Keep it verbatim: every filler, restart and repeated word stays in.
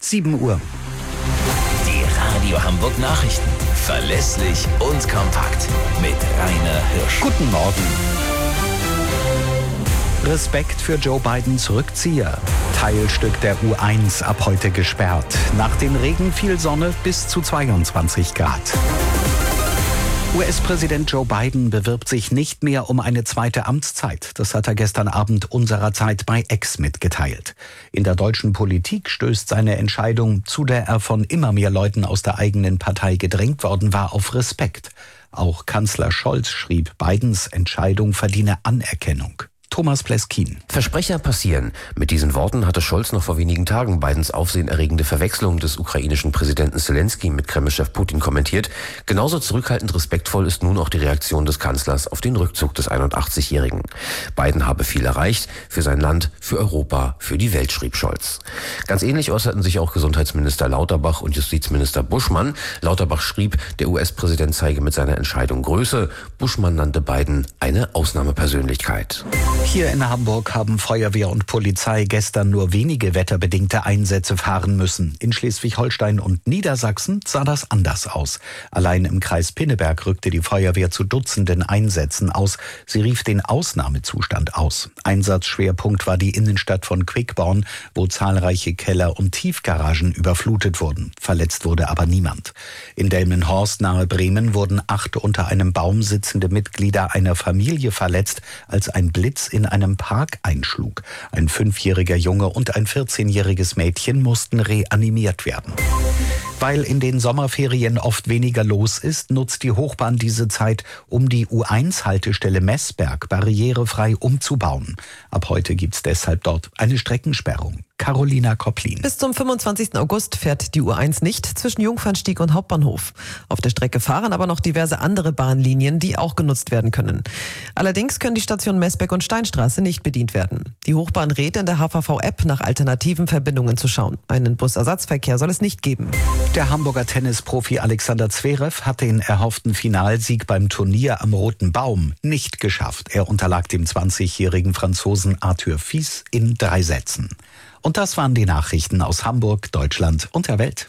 sieben Uhr. Die Radio Hamburg Nachrichten. Verlässlich und kompakt. Mit Rainer Hirsch. Guten Morgen. Respekt für Joe Bidens Rückzieher. Teilstück der U eins ab heute gesperrt. Nach dem Regen viel Sonne bis zu zweiundzwanzig Grad. U S-Präsident Joe Biden bewirbt sich nicht mehr um eine zweite Amtszeit. Das hat er gestern Abend unserer Zeit bei X mitgeteilt. In der deutschen Politik stößt seine Entscheidung, zu der er von immer mehr Leuten aus der eigenen Partei gedrängt worden war, auf Respekt. Auch Kanzler Scholz schrieb, Bidens Entscheidung verdiene Anerkennung. Thomas Pleskin. Versprecher passieren. Mit diesen Worten hatte Scholz noch vor wenigen Tagen Bidens aufsehenerregende Verwechslung des ukrainischen Präsidenten Zelensky mit Kremlchef Putin kommentiert. Genauso zurückhaltend respektvoll ist nun auch die Reaktion des Kanzlers auf den Rückzug des einundachtzigjährigen. Biden habe viel erreicht, für sein Land, für Europa, für die Welt, schrieb Scholz. Ganz ähnlich äußerten sich auch Gesundheitsminister Lauterbach und Justizminister Buschmann. Lauterbach schrieb, der U S-Präsident zeige mit seiner Entscheidung Größe. Buschmann nannte Biden eine Ausnahmepersönlichkeit. Hier in Hamburg haben Feuerwehr und Polizei gestern nur wenige wetterbedingte Einsätze fahren müssen. In Schleswig-Holstein und Niedersachsen sah das anders aus. Allein im Kreis Pinneberg rückte die Feuerwehr zu Dutzenden Einsätzen aus. Sie rief den Ausnahmezustand aus. Einsatzschwerpunkt war die Innenstadt von Quickborn, wo zahlreiche Keller und Tiefgaragen überflutet wurden. Verletzt wurde aber niemand. In Delmenhorst nahe Bremen wurden acht unter einem Baum sitzende Mitglieder einer Familie verletzt, als ein Blitz in einem Park einschlug. Ein fünfjähriger Junge und ein vierzehnjähriges Mädchen mussten reanimiert werden. Weil in den Sommerferien oft weniger los ist, nutzt die Hochbahn diese Zeit, um die U eins Haltestelle Messberg barrierefrei umzubauen. Ab heute gibt's deshalb dort eine Streckensperrung. Carolina Kopplin. Bis zum fünfundzwanzigsten August fährt die U eins nicht zwischen Jungfernstieg und Hauptbahnhof. Auf der Strecke fahren aber noch diverse andere Bahnlinien, die auch genutzt werden können. Allerdings können die Stationen Messberg und Steinstraße nicht bedient werden. Die Hochbahn rät in der H V V-App nach alternativen Verbindungen zu schauen. Einen Busersatzverkehr soll es nicht geben. Der Hamburger Tennisprofi Alexander Zverev hat den erhofften Finalsieg beim Turnier am Roten Baum nicht geschafft. Er unterlag dem zwanzigjährigen Franzosen Arthur Fils in drei Sätzen. Und das waren die Nachrichten aus Hamburg, Deutschland und der Welt.